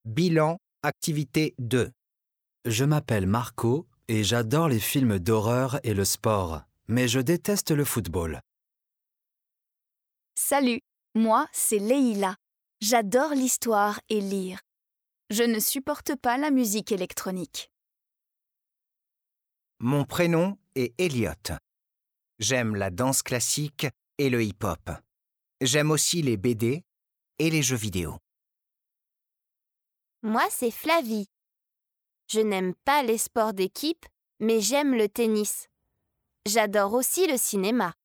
Bilan, activité 2. Je m'appelle Marco et j'adore les films d'horreur et le sport, mais je déteste le football. Salut, moi c'est Leïla. J'adore l'histoire et lire. Je ne supporte pas la musique électronique. Mon prénom est Elliot. J'aime la danse classique et le hip-hop. J'aime aussi les BD et les jeux vidéo. Moi, c'est Flavie. Je n'aime pas les sports d'équipe, mais j'aime le tennis. J'adore aussi le cinéma.